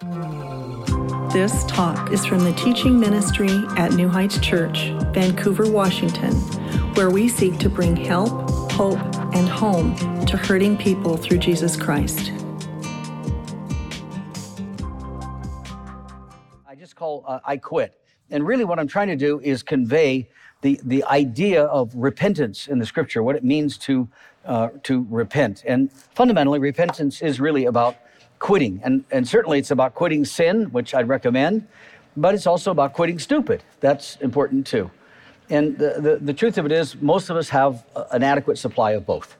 This talk is from the teaching ministry at New Heights Church, Vancouver, Washington, where we seek to bring help, hope, and home to hurting people through Jesus Christ. I just call I quit. And really what I'm trying to do is convey the idea of repentance in the scripture, what it means to repent. And fundamentally, repentance is really about quitting. And certainly it's about quitting sin, which I'd recommend, but it's also about quitting stupid. That's important too. And the truth of it is, most of us have an adequate supply of both.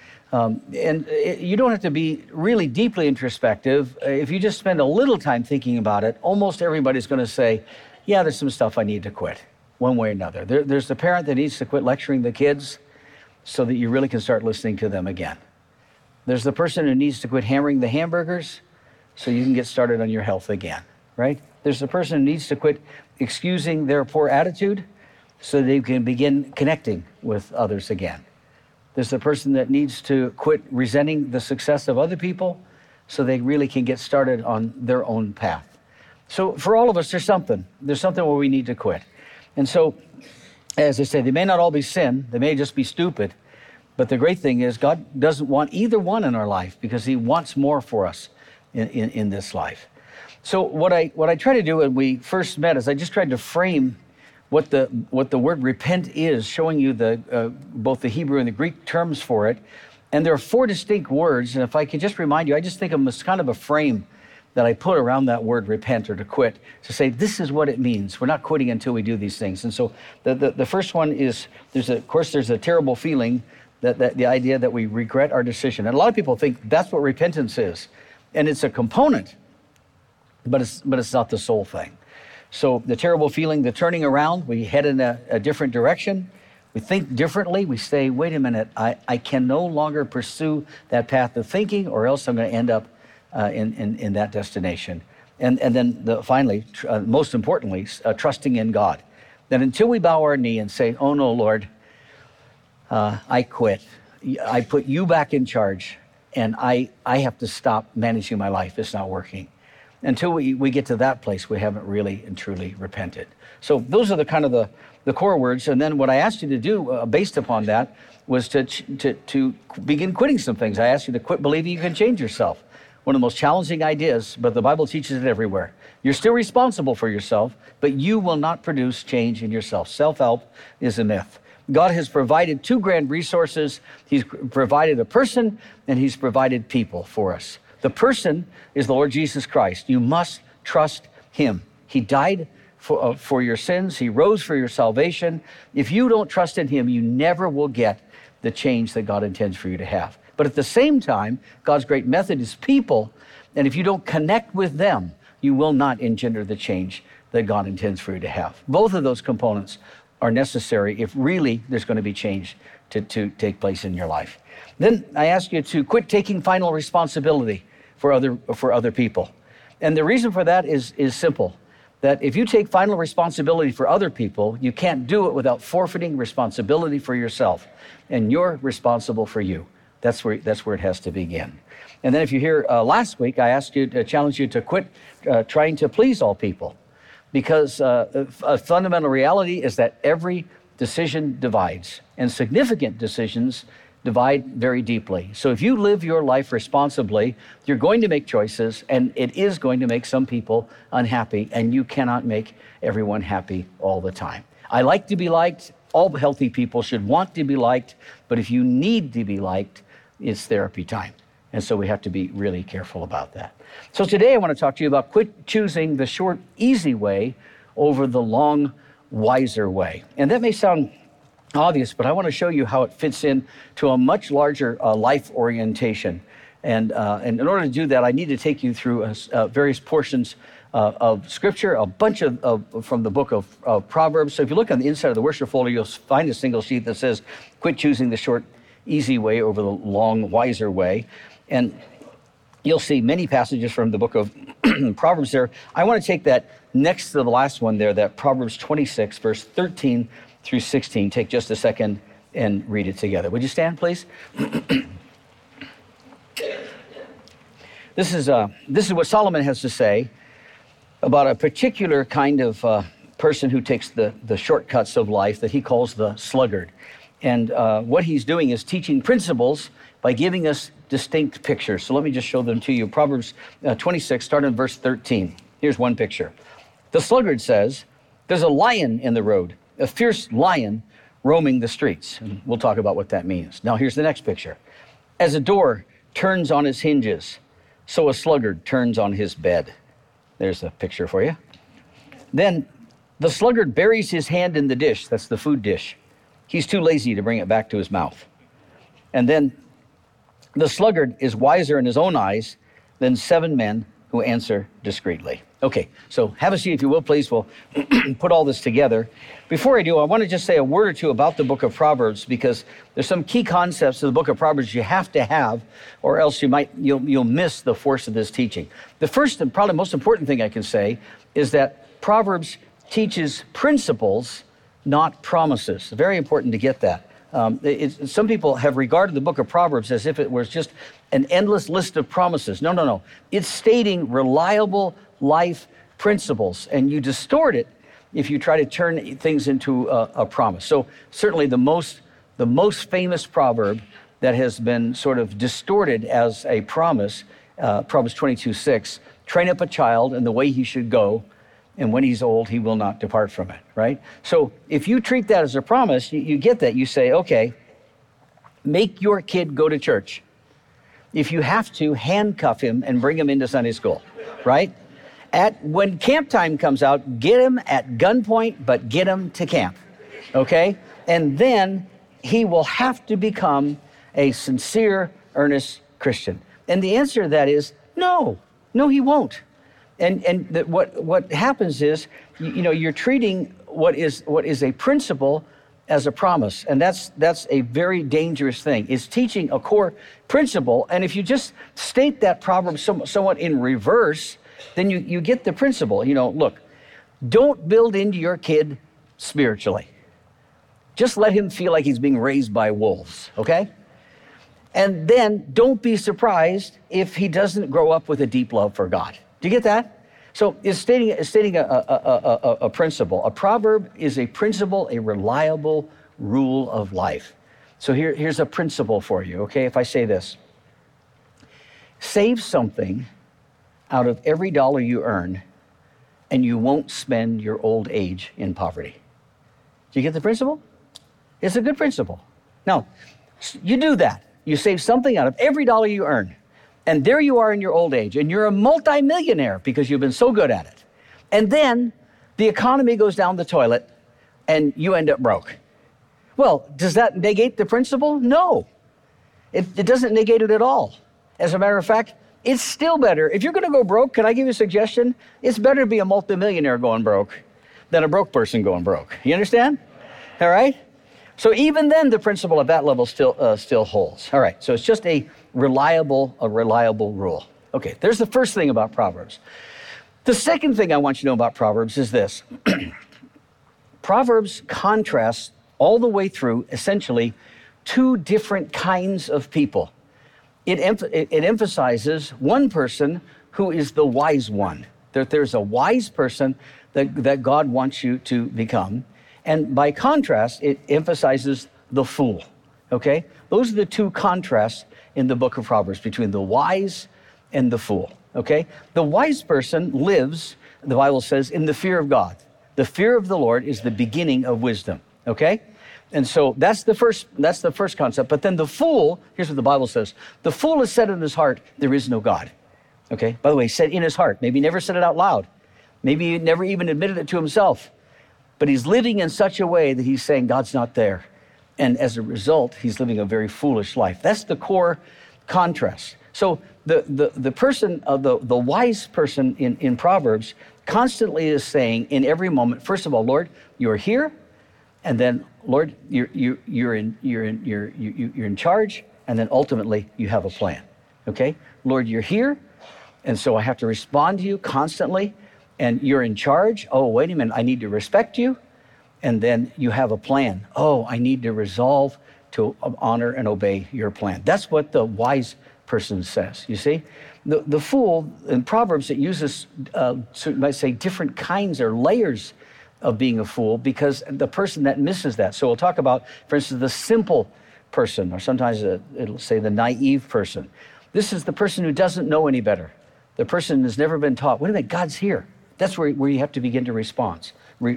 You don't have to be really deeply introspective. If you just spend a little time thinking about it, almost everybody's going to say, yeah, there's some stuff I need to quit, one way or another. There's the parent that needs to quit lecturing the kids so that you really can start listening to them again. There's the person who needs to quit hammering the hamburgers so you can get started on your health again, right? There's the person who needs to quit excusing their poor attitude so they can begin connecting with others again. There's the person that needs to quit resenting the success of other people so they really can get started on their own path. So for all of us, there's something where we need to quit. And so, as I say, they may not all be sin, they may just be stupid, but the great thing is God doesn't want either one in our life because he wants more for us in this life. So what I try to do when we first met is I just tried to frame what the word repent is, showing you both the Hebrew and the Greek terms for it. And there are 4 distinct words, and if I could just remind you, I just think of them as kind of a frame that I put around that word repent or to quit, to say this is what it means. We're not quitting until we do these things. And so the first one is, there's a terrible feeling, that the idea that we regret our decision. And a lot of people think that's what repentance is. And it's a component, but it's not the sole thing. So the terrible feeling, the turning around, we head in a different direction. We think differently. We say, wait a minute, I can no longer pursue that path of thinking or else I'm going to end up in that destination. And then finally, most importantly, trusting in God. That until we bow our knee and say, oh no, Lord, I quit. I put you back in charge, and I have to stop managing my life. It's not working. Until we get to that place, we haven't really and truly repented. So those are the kind of the core words. And then what I asked you to do based upon that was to begin quitting some things. I asked you to quit believing you can change yourself. One of the most challenging ideas, but the Bible teaches it everywhere. You're still responsible for yourself, but you will not produce change in yourself. Self-help is a myth. God has provided 2 grand resources. He's provided a person, and he's provided people for us. The person is the Lord Jesus Christ. You must trust him. He died for your sins. He rose for your salvation. If you don't trust in him, you never will get the change that God intends for you to have. But at the same time, God's great method is people, and if you don't connect with them, you will not engender the change that God intends for you to have. Both of those components are necessary if really there's going to be change to take place in your life. Then I ask you to quit taking final responsibility for other people. And the reason for that is simple, that if you take final responsibility for other people, you can't do it without forfeiting responsibility for yourself. And you're responsible for you. That's where it has to begin. And then if you hear last week, I asked you to challenge you to quit trying to please all people. Because a fundamental reality is that every decision divides, and significant decisions divide very deeply. So if you live your life responsibly, you're going to make choices, and it is going to make some people unhappy, and you cannot make everyone happy all the time. I like to be liked. All healthy people should want to be liked, but if you need to be liked, it's therapy time. And so we have to be really careful about that. So today I want to talk to you about quit choosing the short, easy way over the long, wiser way. And that may sound obvious, but I want to show you how it fits in to a much larger life orientation. And in order to do that, I need to take you through various portions of Scripture, a bunch of from the book of Proverbs. So if you look on the inside of the worship folder, you'll find a single sheet that says, quit choosing the short, easy way over the long, wiser way. And you'll see many passages from the book of Proverbs there. I want to take that next to the last one there, that Proverbs 26, verse 13 through 16. Take just a second and read it together. Would you stand, please? This is what Solomon has to say about a particular kind of person who takes the shortcuts of life that he calls the sluggard. And what he's doing is teaching principles by giving us distinct pictures. So let me just show them to you. Proverbs 26, starting in verse 13. Here's one picture. The sluggard says, there's a lion in the road, a fierce lion roaming the streets. And we'll talk about what that means. Now here's the next picture. As a door turns on its hinges, so a sluggard turns on his bed. There's a picture for you. Then the sluggard buries his hand in the dish. That's the food dish. He's too lazy to bring it back to his mouth. And then the sluggard is wiser in his own eyes than 7 men who answer discreetly. Okay, so have a seat if you will, please. We'll put all this together. Before I do, I want to just say a word or two about the book of Proverbs, because there's some key concepts of the book of Proverbs you have to have, or else you'll miss the force of this teaching. The first and probably most important thing I can say is that Proverbs teaches principles, not promises. It's very important to get that. Some people have regarded the book of Proverbs as if it was just an endless list of promises. No. It's stating reliable life principles, and you distort it if you try to turn things into a promise. So certainly the most famous proverb that has been sort of distorted as a promise, Proverbs 22:6, train up a child in the way he should go, and when he's old, he will not depart from it, right? So if you treat that as a promise, you get that. You say, okay, make your kid go to church. If you have to, handcuff him and bring him into Sunday school, right? When camp time comes out, get him at gunpoint, but get him to camp, okay? And then he will have to become a sincere, earnest Christian. And the answer to that is no, he won't. And what happens is, you're treating what is a principle as a promise, and that's a very dangerous thing. It's teaching a core principle, and if you just state that proverb somewhat in reverse, then you get the principle. Look, don't build into your kid spiritually. Just let him feel like he's being raised by wolves, okay? And then don't be surprised if he doesn't grow up with a deep love for God. Do you get that? So it's stating a principle. A proverb is a principle, a reliable rule of life. So here's a principle for you, okay? If I say this, save something out of every dollar you earn, and you won't spend your old age in poverty. Do you get the principle? It's a good principle. Now, you do that. You save something out of every dollar you earn. And there you are in your old age, and you're a multimillionaire because you've been so good at it. And then the economy goes down the toilet, and you end up broke. Well, does that negate the principle? No. It doesn't negate it at all. As a matter of fact, it's still better. If you're going to go broke, can I give you a suggestion? It's better to be a multimillionaire going broke than a broke person going broke. You understand? All right? So even then, the principle at that level still holds. All right, so it's just a reliable rule. Okay, there's the first thing about Proverbs. The second thing I want you to know about Proverbs is this. Proverbs contrasts all the way through, essentially, 2 different kinds of people. It emphasizes one person who is the wise one. There's a wise person that God wants you to become. And by contrast, it emphasizes the fool, okay? Those are the 2 contrasts in the book of Proverbs between the wise and the fool, okay? The wise person lives, the Bible says, in the fear of God. The fear of the Lord is the beginning of wisdom, okay? And so that's the first concept. But then the fool, here's what the Bible says. The fool has said in his heart, there is no God, okay? By the way, he said in his heart. Maybe he never said it out loud. Maybe he never even admitted it to himself. But he's living in such a way that he's saying God's not there. And as a result, he's living a very foolish life. That's the core contrast. So the person, the wise person in Proverbs constantly is saying in every moment, first of all, Lord, you're here. And then, Lord, you're in charge. And then ultimately, you have a plan. Okay? Lord, you're here. And so I have to respond to you constantly. And you're in charge. Oh, wait a minute, I need to respect you. And then you have a plan. Oh, I need to resolve to honor and obey your plan. That's what the wise person says, you see? The fool in Proverbs, it uses, so you might say, different kinds or layers of being a fool because the person that misses that. So we'll talk about, for instance, the simple person, or sometimes it'll say the naive person. This is the person who doesn't know any better. The person has never been taught, wait a minute, God's here. That's where you have to begin to respond.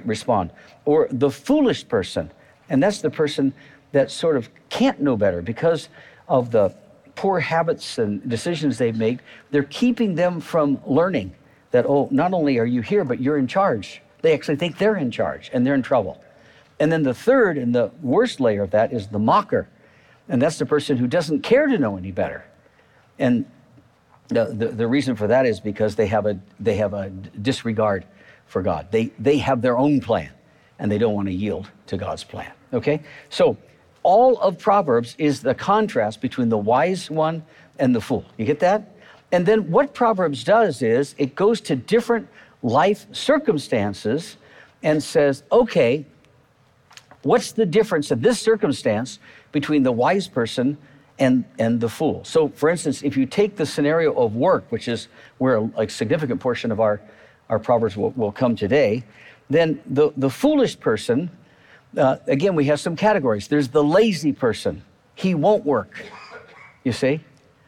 Or the foolish person, and that's the person that sort of can't know better because of the poor habits and decisions they've made. They're keeping them from learning that, oh, not only are you here, but you're in charge. They actually think they're in charge and they're in trouble. And then the third and the worst layer of that is the mocker. And that's the person who doesn't care to know any better. And the reason for that is because they have a disregard for God. They have their own plan and they don't want to yield to God's plan. Okay? So all of Proverbs is the contrast between the wise one and the fool. You get that? And then what Proverbs does is it goes to different life circumstances and says, okay, what's the difference in this circumstance between the wise person and the fool? So, for instance, if you take the scenario of work, which is where a significant portion of our Proverbs will come today, then the foolish person, again, we have some categories. There's the lazy person. He won't work, you see?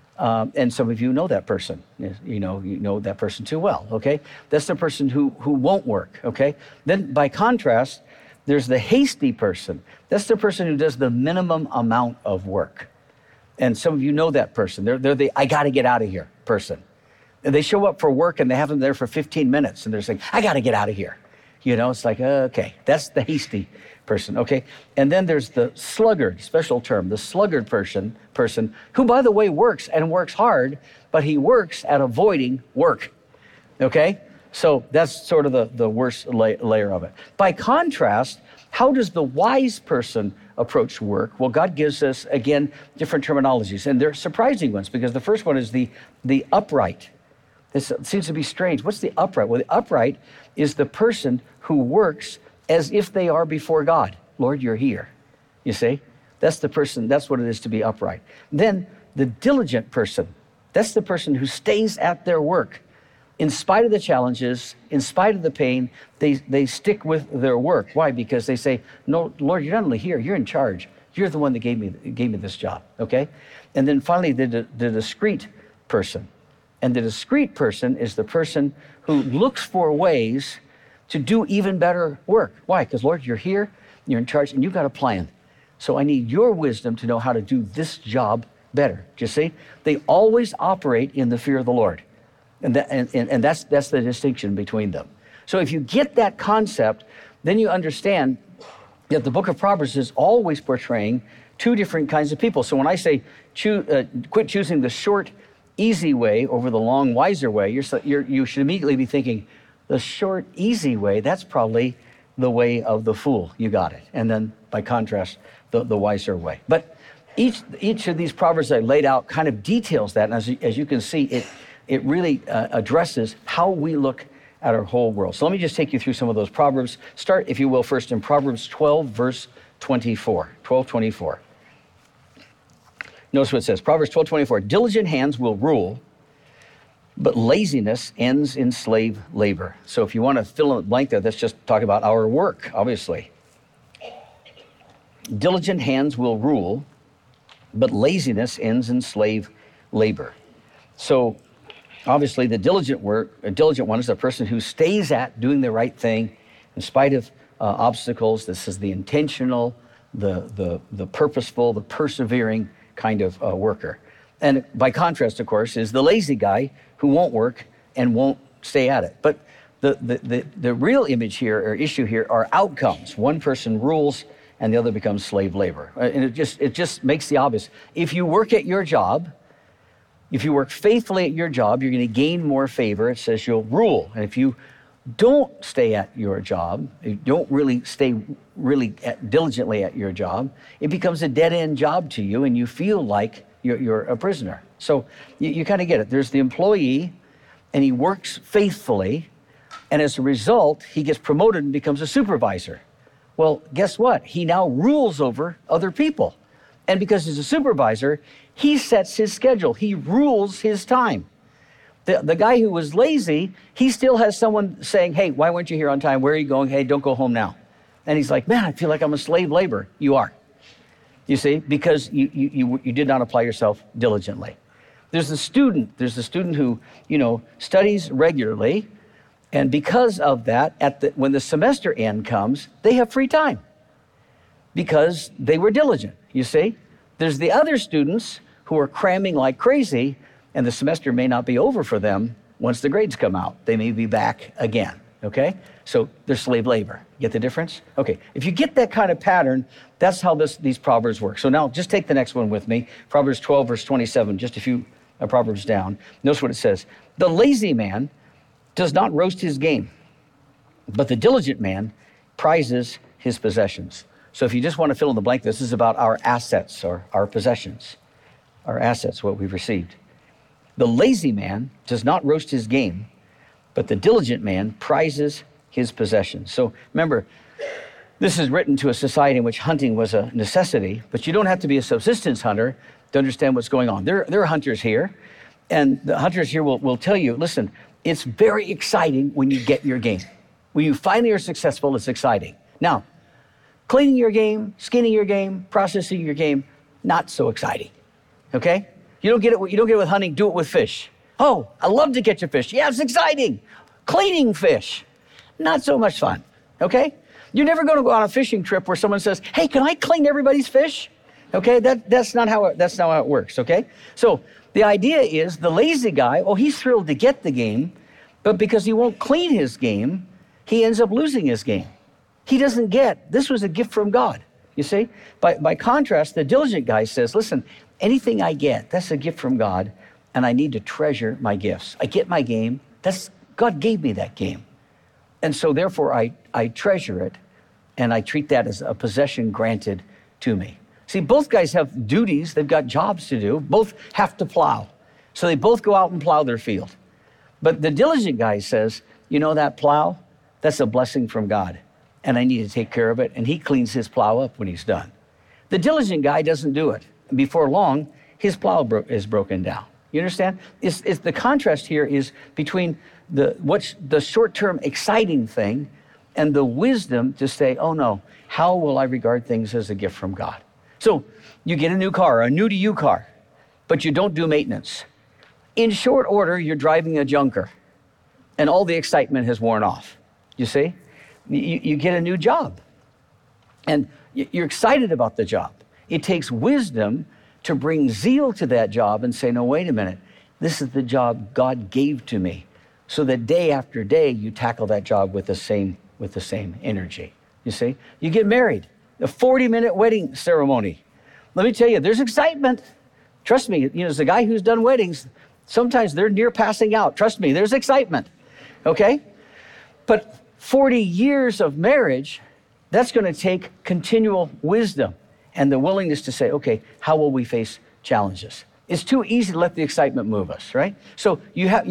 And some of you know that person. You know that person too well, okay? That's the person who won't work, okay? Then by contrast, there's the hasty person. That's the person who does the minimum amount of work. And some of you know that person. They're the I got to get out of here person. And they show up for work and they have them there for 15 minutes and they're saying, I got to get out of here. You know, it's like, okay, that's the hasty person, okay? And then there's the sluggard, special term, the sluggard person who, by the way, works and works hard, but he works at avoiding work, okay? So that's sort of the worst layer of it. By contrast, how does the wise person approach work? Well, God gives us, again, different terminologies, and they're surprising ones because the first one is the upright. This seems to be strange. What's the upright? Well, the upright is the person who works as if they are before God. Lord, you're here. You see? That's the person, that's what it is to be upright. Then the diligent person, that's the person who stays at their work. In spite of the challenges, in spite of the pain, they stick with their work. Why? Because they say, no, Lord, you're not only here, you're in charge. You're the one that gave me this job, okay? And then finally, the discreet person. And the discreet person is the person who looks for ways to do even better work. Why? Because, Lord, you're here, you're in charge, and you've got a plan. So I need your wisdom to know how to do this job better. Do you see? They always operate in the fear of the Lord. And that's the distinction between them. So if you get that concept, then you understand that the book of Proverbs is always portraying two different kinds of people. So when I say quit choosing the short, easy way over the long, wiser way, you should immediately be thinking, the short, easy way, that's probably the way of the fool. You got it. And then by contrast, the wiser way. But each of these Proverbs I laid out kind of details that. And as you can see, it really addresses how we look at our whole world. So let me just take you through some of those Proverbs. Start, if you will, first in Proverbs 12, verse 24. 12:24. Notice what it says. Proverbs 12:24. Diligent hands will rule, but laziness ends in slave labor. So if you want to fill in the blank there, let's just talk about our work, obviously. Diligent hands will rule, but laziness ends in slave labor. So obviously the diligent one is a person who stays at doing the right thing in spite of obstacles. This is the intentional, the purposeful, the persevering kind of worker. And by contrast, of course, is the lazy guy who won't work and won't stay at it. But the real image here or issue here are outcomes. One person rules and the other becomes slave labor. And it just makes the obvious. If you work at your job, if you work faithfully at your job, you're going to gain more favor. It says you'll rule. And if you don't stay at your job, you don't really stay diligently at your job, it becomes a dead-end job to you and you feel like you're a prisoner. So you kind of get it. There's the employee and he works faithfully, and as a result, he gets promoted and becomes a supervisor. Well, guess what? He now rules over other people. And because he's a supervisor, he sets his schedule. He rules his time. The guy who was lazy, he still has someone saying, hey, why weren't you here on time? Where are you going? Hey, don't go home now. And he's like, man, I feel like I'm a slave labor. You are. You see, because you did not apply yourself diligently. There's the student who, studies regularly. And because of that, when the semester end comes, they have free time because they were diligent, you see. There's the other students who are cramming like crazy, and the semester may not be over for them once the grades come out. They may be back again, okay? So they're slave labor. Get the difference? Okay, if you get that kind of pattern, that's how these Proverbs work. So now just take the next one with me. Proverbs 12, verse 27, just a few Proverbs down. Notice what it says. The lazy man does not roast his game, but the diligent man prizes his possessions. So if you just want to fill in the blank, this is about our assets or our possessions, our assets, what we've received. The lazy man does not roast his game, but the diligent man prizes his possessions. So remember, this is written to a society in which hunting was a necessity, but you don't have to be a subsistence hunter to understand what's going on. There are hunters here, and the hunters here will tell you, listen, it's very exciting when you get your game. When you finally are successful, it's exciting. Now, cleaning your game, skinning your game, processing your game, not so exciting, okay? You don't get it with hunting, do it with fish. Oh, I love to catch a fish. Yeah, it's exciting. Cleaning fish, not so much fun, okay? You're never going to go on a fishing trip where someone says, hey, can I clean everybody's fish? Okay, that's not how it works, okay? So the idea is the lazy guy, he's thrilled to get the game, but because he won't clean his game, he ends up losing his game. He doesn't this was a gift from God, you see? By contrast, the diligent guy says, listen, anything I get, that's a gift from God, and I need to treasure my gifts. I get my game, God gave me that game. And so therefore I treasure it, and I treat that as a possession granted to me. See, both guys have duties. They've got jobs to do. Both have to plow. So they both go out and plow their field. But the diligent guy says, that plow, that's a blessing from God, and I need to take care of it. And he cleans his plow up when he's done. The diligent guy doesn't do it. Before long, his plow is broken down. You understand? It's the contrast here is between what's the short-term exciting thing and the wisdom to say, oh no, how will I regard things as a gift from God? So you get a new car, a new-to-you car, but you don't do maintenance. In short order, you're driving a junker, and all the excitement has worn off. You see? You get a new job, and you're excited about the job. It takes wisdom to bring zeal to that job and say, no, wait a minute. This is the job God gave to me. So that day after day, you tackle that job with the same energy. You see? You get married. A 40-minute wedding ceremony. Let me tell you, there's excitement. Trust me, as a guy who's done weddings, sometimes they're near passing out. Trust me, there's excitement, okay? But 40 years of marriage, that's going to take continual wisdom and the willingness to say, okay, how will we face challenges? It's too easy to let the excitement move us, right? So you have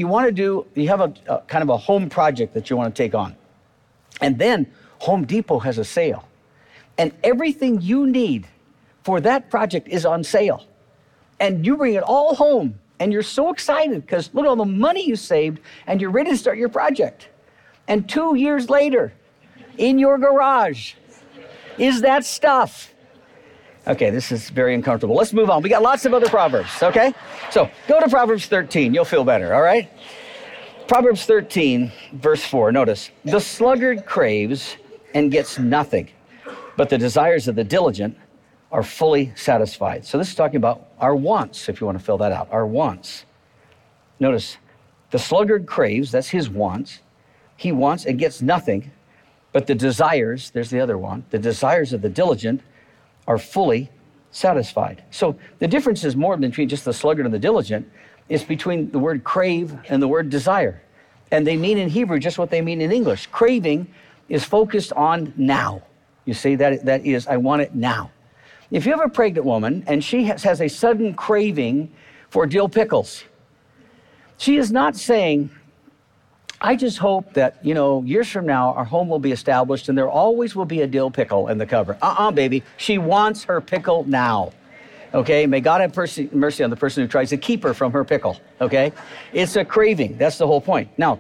a kind of a home project that you want to take on. And then Home Depot has a sale. And everything you need for that project is on sale. And you bring it all home, and you're so excited because look at all the money you saved, and you're ready to start your project. And 2 years later, in your garage, is that stuff. Okay, this is very uncomfortable. Let's move on. We got lots of other Proverbs, okay? So go to Proverbs 13. You'll feel better, all right? Proverbs 13, verse 4. Notice, the sluggard craves and gets nothing, but the desires of the diligent are fully satisfied. So this is talking about our wants, if you want to fill that out, our wants. Notice, the sluggard craves, that's his wants. He wants and gets nothing, but the desires, there's the other one, the desires of the diligent are fully satisfied. So the difference is more between just the sluggard and the diligent. It's between the word crave and the word desire. And they mean in Hebrew just what they mean in English. Craving is focused on now. You see, that is, I want it now. If you have a pregnant woman and she has a sudden craving for dill pickles, she is not saying, I just hope that, years from now, our home will be established and there always will be a dill pickle in the cupboard. Baby. She wants her pickle now. Okay, may God have mercy on the person who tries to keep her from her pickle. Okay, it's a craving. That's the whole point. Now,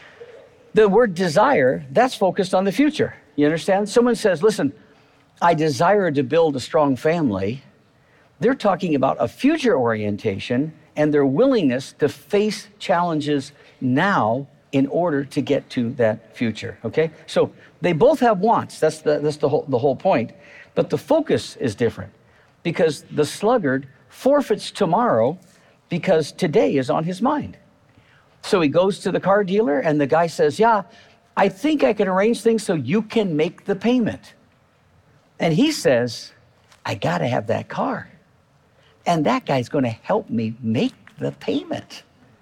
the word desire, that's focused on the future. You understand? Someone says, listen, I desire to build a strong family. They're talking about a future orientation and their willingness to face challenges now in order to get to that future. Okay, so they both have wants. That's the whole point. But the focus is different. Because the sluggard forfeits tomorrow because today is on his mind. So he goes to the car dealer and the guy says, yeah, I think I can arrange things so you can make the payment. And he says, I got to have that car. And that guy's going to help me make the payment.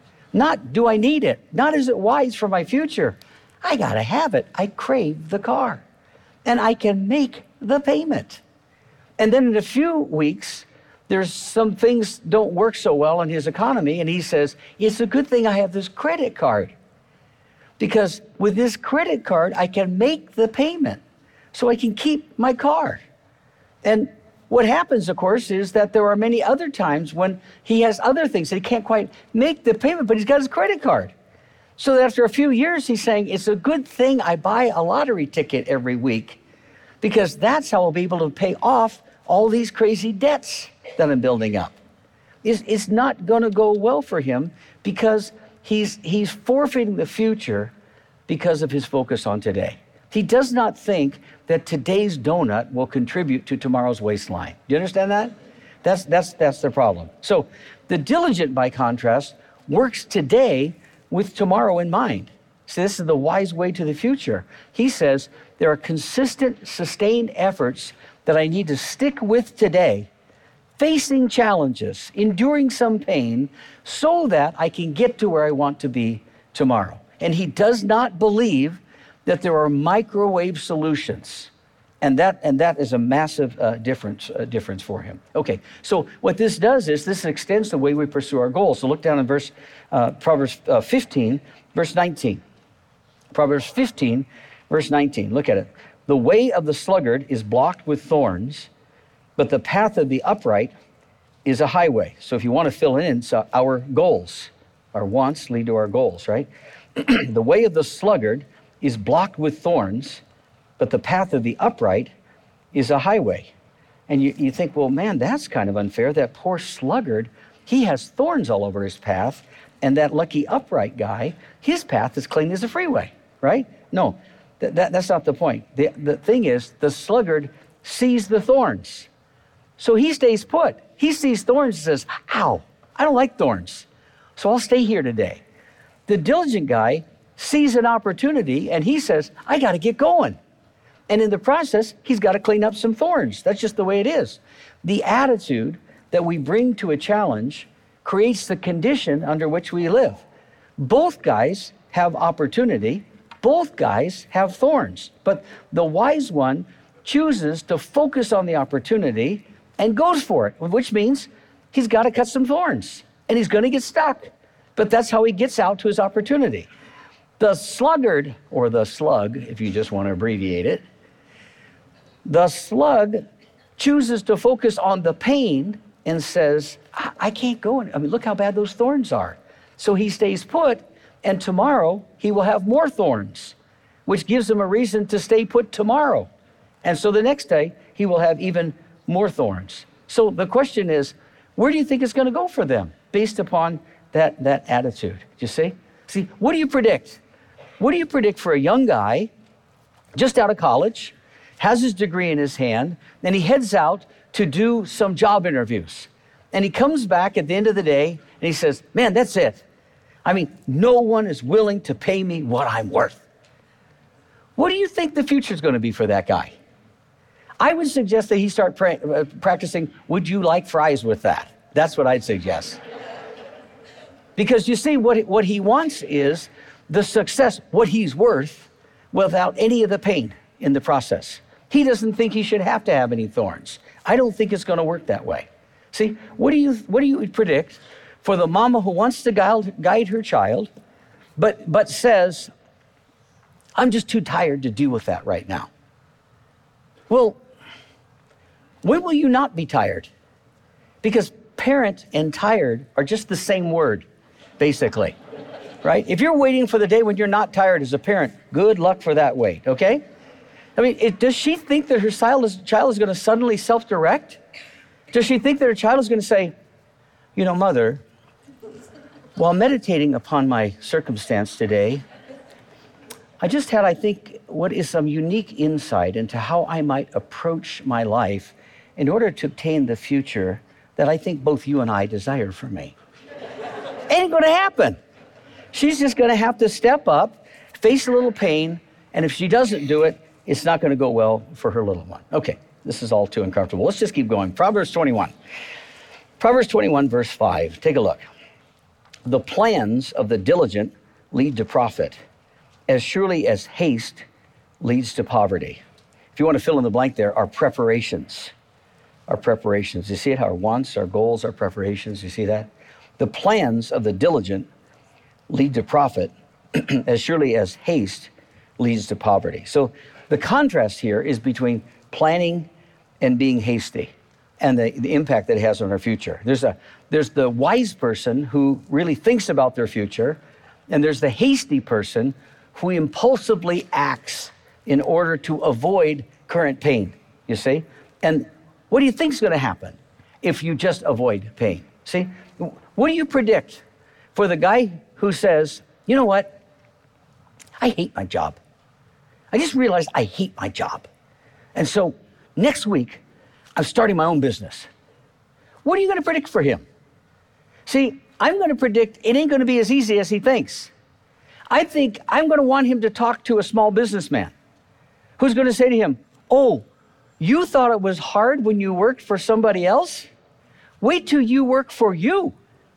Not do I need it? Not is it wise for my future? I got to have it. I crave the car. And I can make the payment. And then in a few weeks, there's some things don't work so well in his economy. And he says, it's a good thing I have this credit card. Because with this credit card, I can make the payment so I can keep my car. And what happens, of course, is that there are many other times when he has other things that he can't quite make the payment, but he's got his credit card. So that after a few years, he's saying, it's a good thing I buy a lottery ticket every week, because that's how I'll be able to pay off all these crazy debts that I'm building up. It's not going to go well for him because he's forfeiting the future because of his focus on today. He does not think that today's donut will contribute to tomorrow's waistline. Do you understand that? That's the problem. So the diligent, by contrast, works today with tomorrow in mind. So this is the wise way to the future. He says there are consistent, sustained efforts that I need to stick with today, facing challenges, enduring some pain, so that I can get to where I want to be tomorrow. And he does not believe that there are microwave solutions. And that is a massive difference for him. Okay, so what this does is this extends the way we pursue our goals. So look down in Proverbs 15, verse 19. Proverbs 15, verse 19. Look at it. The way of the sluggard is blocked with thorns, but the path of the upright is a highway. So if you want to fill in our goals, our wants lead to our goals, right? The way of the sluggard is blocked with thorns, but the path of the upright is a highway. And you think, well, man, that's kind of unfair. That poor sluggard, he has thorns all over his path, and that lucky upright guy, his path is clean as a freeway, right? No, that's not the point. The thing is, the sluggard sees the thorns. So he stays put. He sees thorns and says, ow, I don't like thorns, so I'll stay here today. The diligent guy sees an opportunity and he says, I got to get going. And in the process, he's got to clean up some thorns. That's just the way it is. The attitude that we bring to a challenge creates the condition under which we live. Both guys have opportunity. Both guys have thorns. But the wise one chooses to focus on the opportunity and goes for it, which means he's got to cut some thorns and he's going to get stuck. But that's how he gets out to his opportunity. The sluggard, or the slug, if you just want to abbreviate it, the slug chooses to focus on the pain and says, I can't go. I mean, look how bad those thorns are. So he stays put, and tomorrow he will have more thorns, which gives him a reason to stay put tomorrow. And so the next day he will have even more thorns. So the question is, where do you think it's going to go for them based upon that attitude? Do you see? See, what do you predict? What do you predict for a young guy just out of college, has his degree in his hand, and he heads out to do some job interviews? And he comes back at the end of the day and he says, man, that's it. I mean, no one is willing to pay me what I'm worth. What do you think the future is going to be for that guy? I would suggest that he start practicing, would you like fries with that? That's what I'd suggest. Because you see, what he wants is the success, what he's worth, without any of the pain in the process. He doesn't think he should have to have any thorns. I don't think it's going to work that way. See, what do you predict for the mama who wants to guide her child, but says, I'm just too tired to deal with that right now? Well, when will you not be tired? Because parent and tired are just the same word, basically, right? If you're waiting for the day when you're not tired as a parent, good luck for that wait, okay? I mean, does she think that her child is going to suddenly self-direct? Does she think that her child is going to say, you know, Mother, while meditating upon my circumstance today, I just had, I think, what is some unique insight into how I might approach my life in order to obtain the future that I think both you and I desire for me. Ain't going to happen. She's just going to have to step up, face a little pain, and if she doesn't do it, it's not going to go well for her little one. Okay, this is all too uncomfortable. Let's just keep going. Proverbs 21. Proverbs 21, verse 5. Take a look. The plans of the diligent lead to profit, as surely as haste leads to poverty. If you want to fill in the blank there, our preparations. Our preparations. You see it? Our wants, our goals, our preparations. You see that? The plans of the diligent lead to profit, as surely as haste leads to poverty. So the contrast here is between planning and being hasty and the impact that it has on our future. There's the wise person who really thinks about their future, and there's the hasty person who impulsively acts in order to avoid current pain, you see? And what do you think is going to happen if you just avoid pain? See, what do you predict for the guy who says, you know what? I hate my job. I just realized I hate my job. And so next week, I'm starting my own business. What are you going to predict for him? See, I'm going to predict it ain't going to be as easy as he thinks. I think I'm going to want him to talk to a small businessman who's going to say to him, oh, you thought it was hard when you worked for somebody else? Wait till you work for you.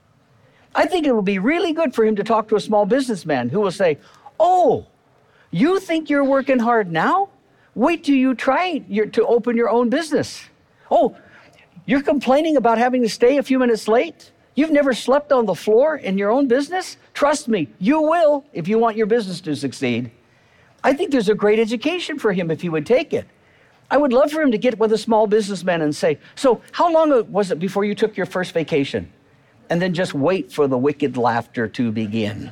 I think it will be really good for him to talk to a small businessman who will say, oh, you think you're working hard now? Wait till you try to open your own business. Oh, you're complaining about having to stay a few minutes late? You've never slept on the floor in your own business? Trust me, you will if you want your business to succeed. I think there's a great education for him if he would take it. I would love for him to get with a small businessman and say, so how long was it before you took your first vacation? And then just wait for the wicked laughter to begin.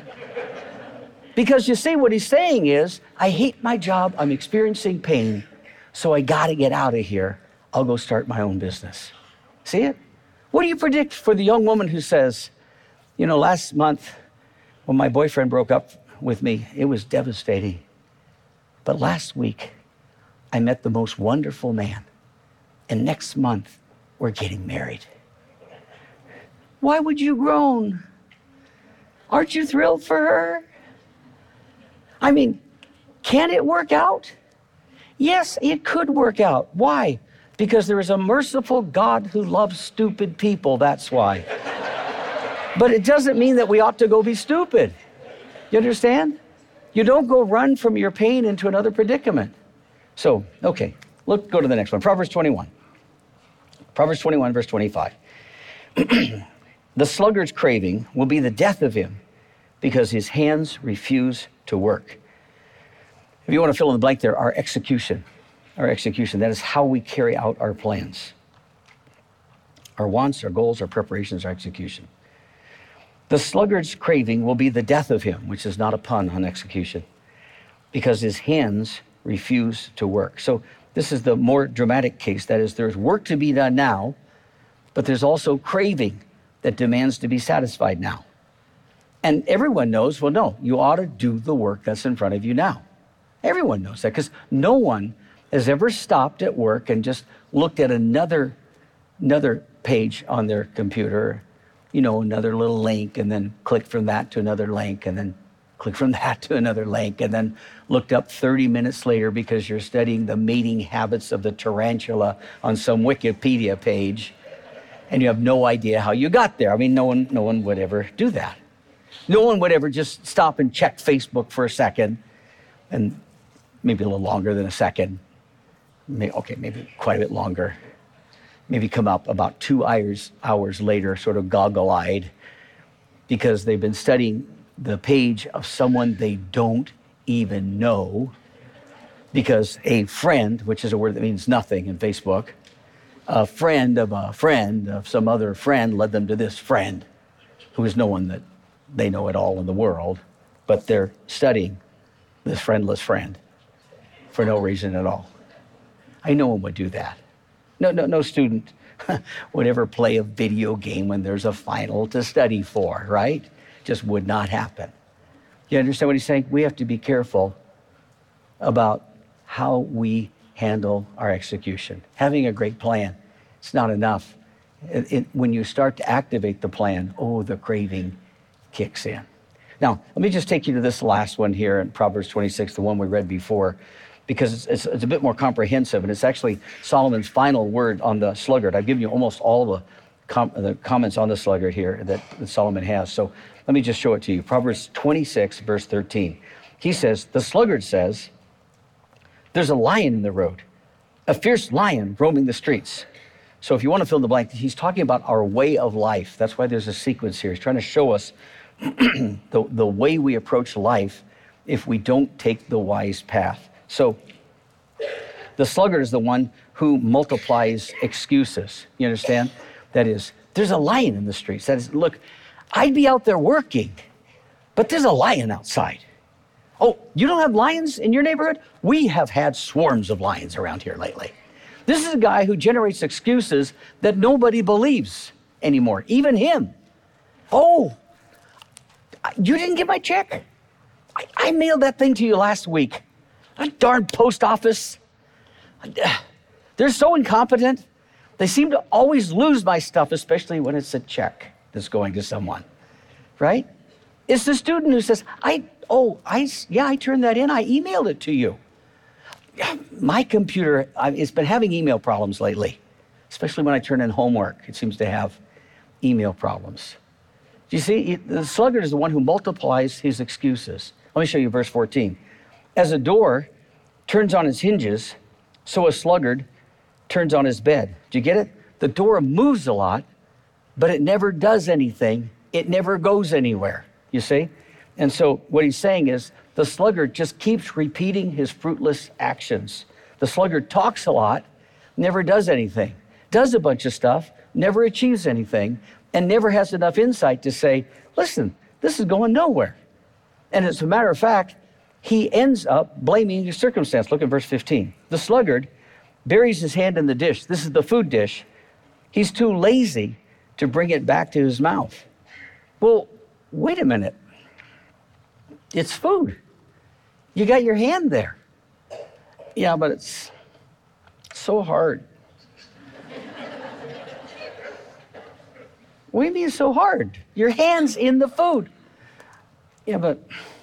Because you see, what he's saying is, I hate my job, I'm experiencing pain, so I gotta get out of here. I'll go start my own business. See it? What do you predict for the young woman who says, you know, last month when my boyfriend broke up with me, it was devastating. But last week, I met the most wonderful man. And next month, we're getting married. Why would you groan? Aren't you thrilled for her? I mean, can it work out? Yes, it could work out. Why? Because there is a merciful God who loves stupid people, that's why. But it doesn't mean that we ought to go be stupid. You understand? You don't go run from your pain into another predicament. So, okay, go to the next one. Proverbs 21. Proverbs 21, verse 25. The sluggard's craving will be the death of him because his hands refuse to work. If you want to fill in the blank there, our execution, that is how we carry out our plans. Our wants, our goals, our preparations, our execution. The sluggard's craving will be the death of him, which is not a pun on execution, because his hands refuse to work. So this is the more dramatic case. That is, there's work to be done now, but there's also craving that demands to be satisfied now. And everyone knows, well, no, you ought to do the work that's in front of you now. Everyone knows that, because no one has ever stopped at work and just looked at another page on their computer, you know, another little link, and then clicked from that to another link, and then click from that to another link, and then looked up 30 minutes later because you're studying the mating habits of the tarantula on some Wikipedia page, and you have no idea how you got there. I mean, no one would ever do that. No one would ever just stop and check Facebook for a second, and maybe a little longer than a second. Maybe quite a bit longer. Maybe come up about 2 hours later, sort of goggle-eyed, because they've been studying the page of someone they don't even know, because a friend, which is a word that means nothing in Facebook, a friend of some other friend led them to this friend who is no one that they know at all in the world, but they're studying this friendless friend for no reason at all. I know one would do that. No student would ever play a video game when there's a final to study for, right? Just would not happen. You understand what he's saying? We have to be careful about how we handle our execution. Having a great plan, it's not enough. When you start to activate the plan, the craving kicks in. Now, let me just take you to this last one here in Proverbs 26, the one we read before, because it's a bit more comprehensive, and it's actually Solomon's final word on the sluggard. I've given you almost all the comments on the sluggard here that Solomon has. So let me just show it to you. Proverbs 26, verse 13. He says, the sluggard says, there's a lion in the road, a fierce lion roaming the streets. So if you want to fill in the blank, he's talking about our way of life. That's why there's a sequence here. He's trying to show us the way we approach life if we don't take the wise path. So the sluggard is the one who multiplies excuses. You understand? That is, there's a lion in the streets. That is, look, I'd be out there working, but there's a lion outside. Oh, you don't have lions in your neighborhood? We have had swarms of lions around here lately. This is a guy who generates excuses that nobody believes anymore, even him. Oh, you didn't get my check? I mailed that thing to you last week. That darn post office. They're so incompetent. They seem to always lose my stuff, especially when it's a check that's going to someone, right? It's the student who says, I turned that in. I emailed it to you. My computer, it's been having email problems lately, especially when I turn in homework. It seems to have email problems. Do you see? The sluggard is the one who multiplies his excuses. Let me show you verse 14. As a door turns on its hinges, so a sluggard turns on his bed. Do you get it? The door moves a lot, but it never does anything. It never goes anywhere, you see? And so what he's saying is the sluggard just keeps repeating his fruitless actions. The sluggard talks a lot, never does anything, does a bunch of stuff, never achieves anything, and never has enough insight to say, listen, this is going nowhere. And as a matter of fact, he ends up blaming his circumstance. Look at verse 15. The sluggard buries his hand in the dish. This is the food dish. He's too lazy to bring it back to his mouth. Well, wait a minute. It's food. You got your hand there. Yeah, but it's so hard. What do you mean it's so hard? Your hand's in the food. Yeah, but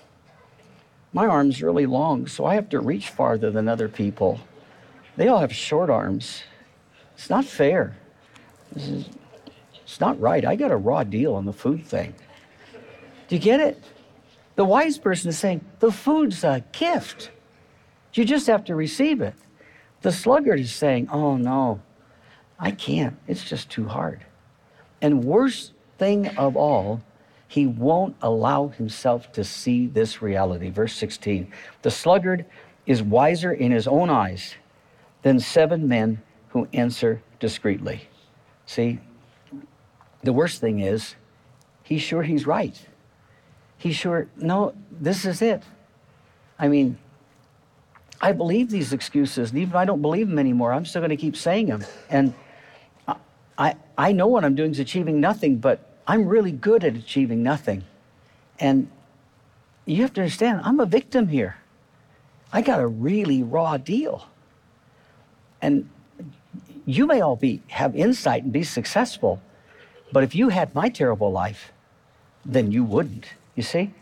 my arm's really long, so I have to reach farther than other people. They all have short arms. It's not fair. It's not right. I got a raw deal on the food thing. Do you get it? The wise person is saying, the food's a gift. You just have to receive it. The sluggard is saying, oh no, I can't. It's just too hard. And worst thing of all, he won't allow himself to see this reality. Verse 16, the sluggard is wiser in his own eyes than 7 men who answer discreetly. See, the worst thing is, he's sure he's right. He's sure, no, this is it. I mean, I believe these excuses, and even if I don't believe them anymore, I'm still going to keep saying them. And I know what I'm doing is achieving nothing, but I'm really good at achieving nothing. And you have to understand, I'm a victim here. I got a really raw deal. And you may all have insight and be successful, but if you had my terrible life, then you wouldn't. You see?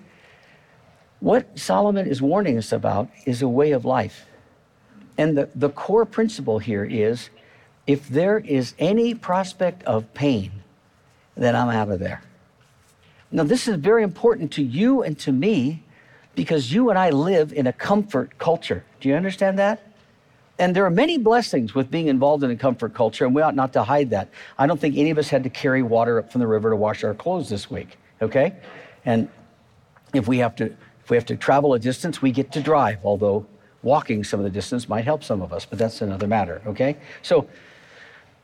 What Solomon is warning us about is a way of life. And the core principle here is, if there is any prospect of pain, then I'm out of there. Now, this is very important to you and to me because you and I live in a comfort culture. Do you understand that? And there are many blessings with being involved in a comfort culture, and we ought not to hide that. I don't think any of us had to carry water up from the river to wash our clothes this week, okay? And if we have to travel a distance, we get to drive, although walking some of the distance might help some of us, but that's another matter, okay? So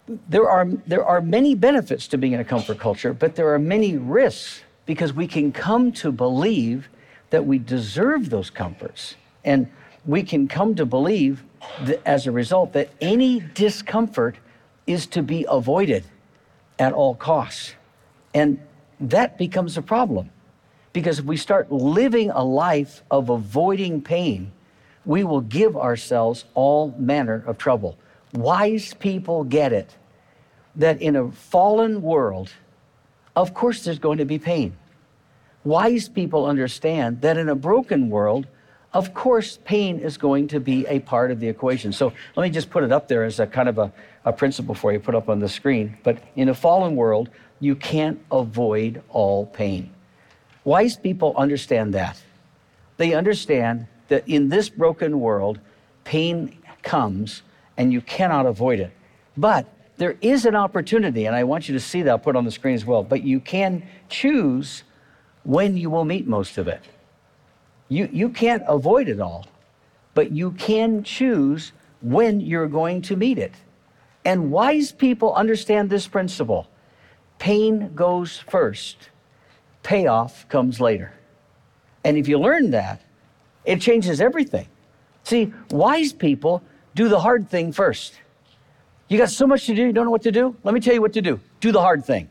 There are many benefits to being in a comfort culture, but there are many risks because we can come to believe that we deserve those comforts. And we can come to believe that as a result that any discomfort is to be avoided at all costs. And that becomes a problem because if we start living a life of avoiding pain, we will give ourselves all manner of trouble. Wise people get it, that in a fallen world, of course there's going to be pain. Wise people understand that in a broken world, of course pain is going to be a part of the equation. So let me just put it up there as a kind of a principle for you, put up on the screen. But in a fallen world, you can't avoid all pain. Wise people understand that. They understand that in this broken world, pain comes and you cannot avoid it. But there is an opportunity, and I want you to see that, I'll put it on the screen as well, but you can choose when you will meet most of it. You can't avoid it all, but you can choose when you're going to meet it. And wise people understand this principle. Pain goes first, payoff comes later. And if you learn that, it changes everything. See, wise people do the hard thing first. You got so much to do, you don't know what to do? Let me tell you what to do. Do the hard thing.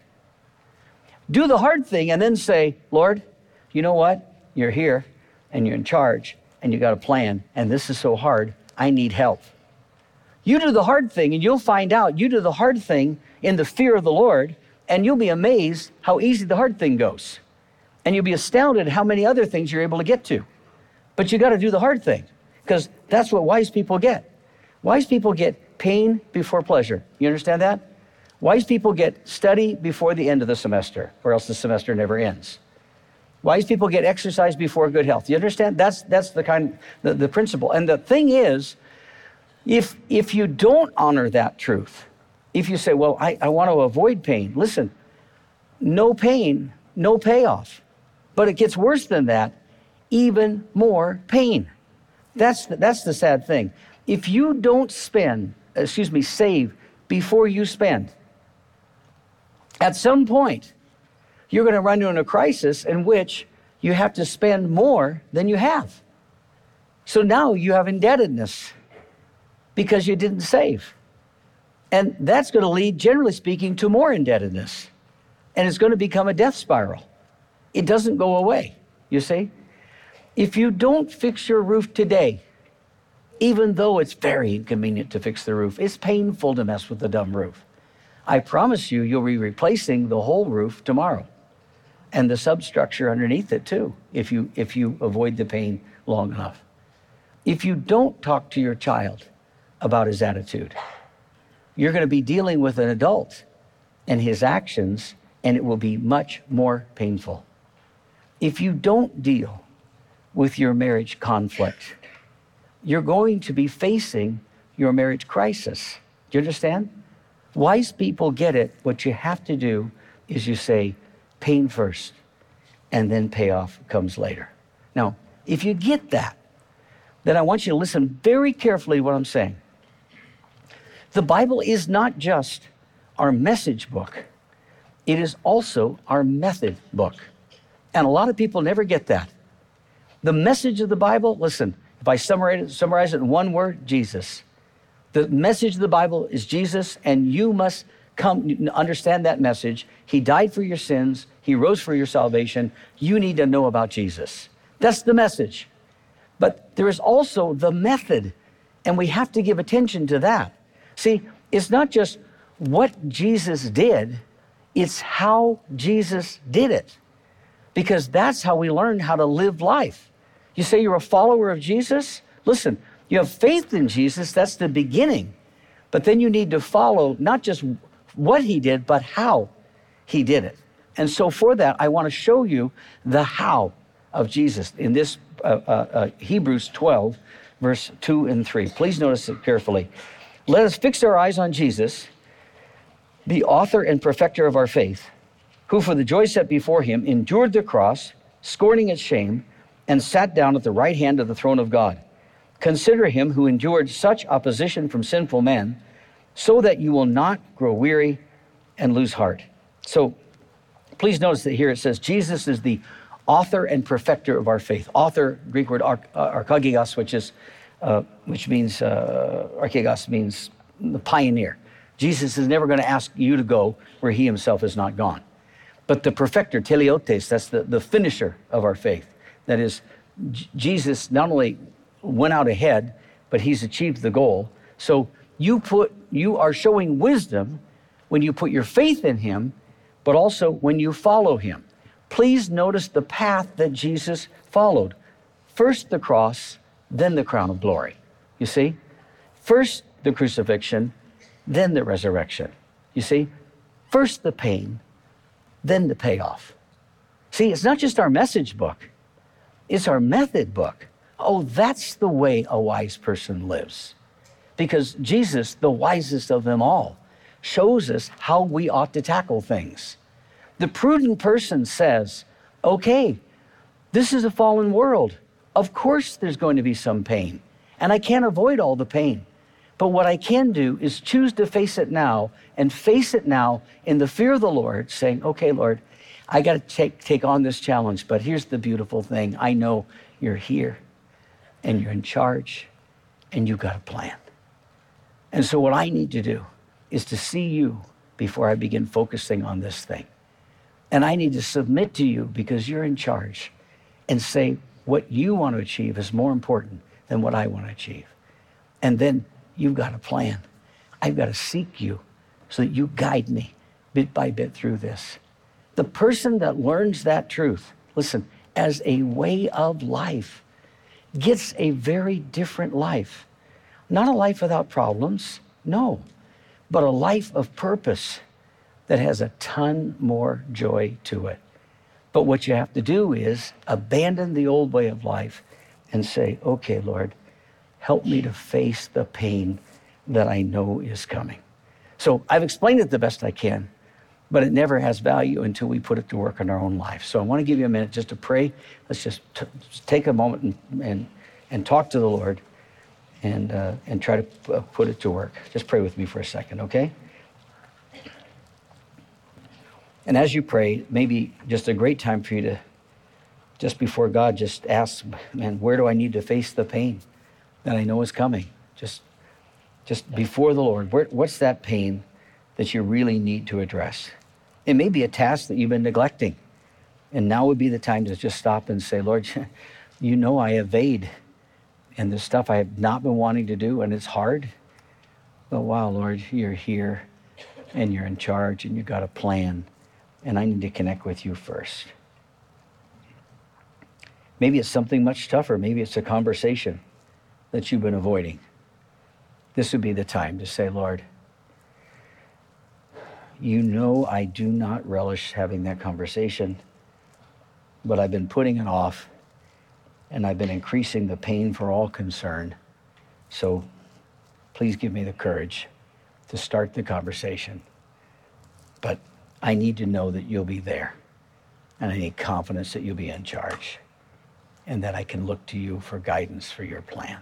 Do the hard thing and then say, Lord, you know what? You're here and you're in charge and you got a plan and this is so hard, I need help. You do the hard thing and you'll find out you do the hard thing in the fear of the Lord and you'll be amazed how easy the hard thing goes. And you'll be astounded how many other things you're able to get to. But you got to do the hard thing because that's what wise people get. Wise people get pain before pleasure. You understand that? Wise people get study before the end of the semester, or else the semester never ends. Wise people get exercise before good health. You understand? That's the principle. And the thing is, if you don't honor that truth, if you say, well, I want to avoid pain, listen, no pain, no payoff. But it gets worse than that, even more pain. That's the sad thing. If you don't save before you spend, at some point, you're going to run into a crisis in which you have to spend more than you have. So now you have indebtedness because you didn't save. And that's going to lead, generally speaking, to more indebtedness. And it's going to become a death spiral. It doesn't go away, you see? If you don't fix your roof today, even though it's very inconvenient to fix the roof, it's painful to mess with the dumb roof. I promise you, you'll be replacing the whole roof tomorrow and the substructure underneath it too, if you avoid the pain long enough. If you don't talk to your child about his attitude, you're going to be dealing with an adult and his actions, and it will be much more painful. If you don't deal with your marriage conflict, you're going to be facing your marriage crisis. Do you understand? Wise people get it. What you have to do is you say, pain first, and then payoff comes later. Now, if you get that, then I want you to listen very carefully to what I'm saying. The Bible is not just our message book. It is also our method book. And a lot of people never get that. The message of the Bible, listen, if I summarize it in one word, Jesus. The message of the Bible is Jesus, and you must understand that message. He died for your sins. He rose for your salvation. You need to know about Jesus. That's the message. But there is also the method, and we have to give attention to that. See, it's not just what Jesus did, it's how Jesus did it. Because that's how we learn how to live life. You say you're a follower of Jesus? Listen, you have faith in Jesus, that's the beginning. But then you need to follow not just what he did, but how he did it. And so for that, I want to show you the how of Jesus in this Hebrews 12, verse 2 and 3. Please notice it carefully. Let us fix our eyes on Jesus, the author and perfecter of our faith, who for the joy set before him endured the cross, scorning its shame, and sat down at the right hand of the throne of God. Consider him who endured such opposition from sinful men, so that you will not grow weary and lose heart. So please notice that here it says Jesus is the author and perfecter of our faith. Author, Greek word archegos, which means archegos means the pioneer. Jesus is never going to ask you to go where he himself has not gone. But the perfecter, teleotes, that's the finisher of our faith. That is, Jesus not only went out ahead, but he's achieved the goal. So you are showing wisdom when you put your faith in him, but also when you follow him. Please notice the path that Jesus followed. First the cross, then the crown of glory. You see? First the crucifixion, then the resurrection. You see? First the pain, then the payoff. See, it's not just our message book. It's our method book. Oh, that's the way a wise person lives. Because Jesus, the wisest of them all, shows us how we ought to tackle things. The prudent person says, okay, this is a fallen world. Of course there's going to be some pain, and I can't avoid all the pain. But what I can do is choose to face it now, and face it now in the fear of the Lord, saying, okay, Lord, I got to take on this challenge, but here's the beautiful thing. I know you're here, and you're in charge, and you've got a plan. And so what I need to do is to see you before I begin focusing on this thing. And I need to submit to you because you're in charge, and say what you want to achieve is more important than what I want to achieve. And then you've got a plan. I've got to seek you so that you guide me bit by bit through this. The person that learns that truth, listen, as a way of life, gets a very different life. Not a life without problems, no, but a life of purpose that has a ton more joy to it. But what you have to do is abandon the old way of life and say, okay, Lord, help me to face the pain that I know is coming. So I've explained it the best I can, but it never has value until we put it to work in our own life. So I want to give you a minute just to pray. Let's just take a moment and talk to the Lord and try to put it to work. Just pray with me for a second, okay? And as you pray, maybe just a great time for you to, just before God, just ask, man, where do I need to face the pain that I know is coming? Just before the Lord, what's that pain that you really need to address? It may be a task that you've been neglecting. And now would be the time to just stop and say, Lord, you know I evade. And the stuff I have not been wanting to do, and it's hard. But wow, Lord, you're here, and you're in charge, and you've got a plan. And I need to connect with you first. Maybe it's something much tougher. Maybe it's a conversation that you've been avoiding. This would be the time to say, Lord, you know I do not relish having that conversation, but I've been putting it off, and I've been increasing the pain for all concerned. So please give me the courage to start the conversation. But I need to know that you'll be there, and I need confidence that you'll be in charge, and that I can look to you for guidance for your plan.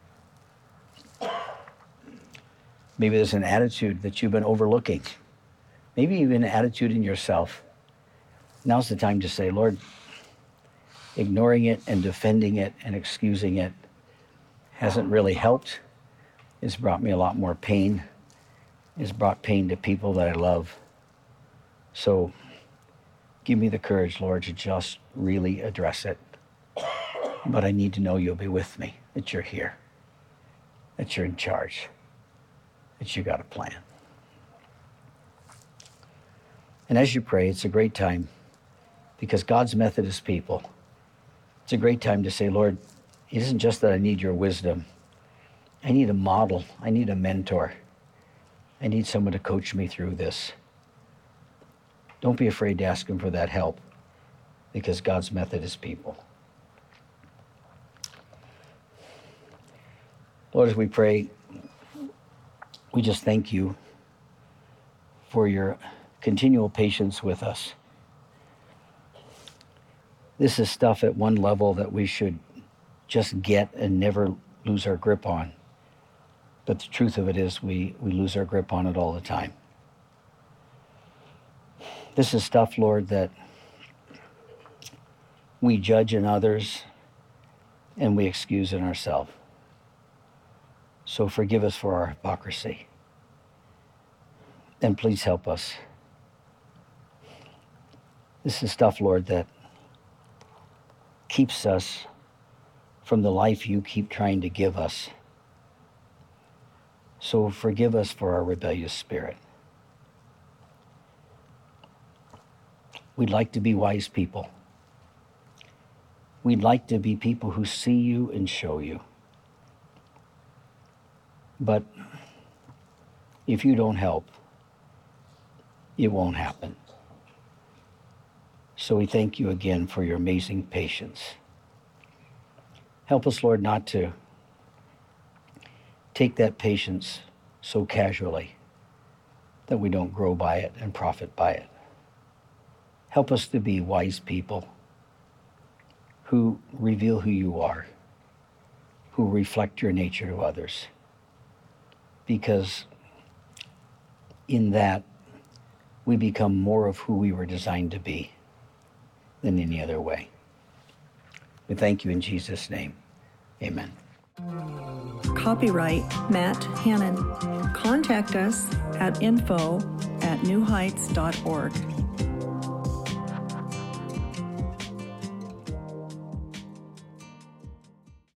Maybe there's an attitude that you've been overlooking. Maybe even an attitude in yourself. Now's the time to say, Lord, ignoring it and defending it and excusing it hasn't really helped. It's brought me a lot more pain. It's brought pain to people that I love. So give me the courage, Lord, to just really address it. But I need to know you'll be with me, that you're here, that you're in charge, that you got a plan. And as you pray, it's a great time, because God's method is people. It's a great time to say, Lord, it isn't just that I need your wisdom. I need a model. I need a mentor. I need someone to coach me through this. Don't be afraid to ask him for that help, because God's method is people. Lord, as we pray, we just thank you for your continual patience with us. This is stuff at one level that we should just get and never lose our grip on. But the truth of it is we lose our grip on it all the time. This is stuff, Lord, that we judge in others and we excuse in ourselves. So forgive us for our hypocrisy. And please help us. This is stuff, Lord, that keeps us from the life you keep trying to give us. So forgive us for our rebellious spirit. We'd like to be wise people. We'd like to be people who see you and show you. But if you don't help, it won't happen. So we thank you again for your amazing patience. Help us, Lord, not to take that patience so casually that we don't grow by it and profit by it. Help us to be wise people who reveal who you are, who reflect your nature to others. Because in that, we become more of who we were designed to be than any other way. We thank you in Jesus' name. Amen. Copyright Matt Hannon. Contact us at info@newheights.org.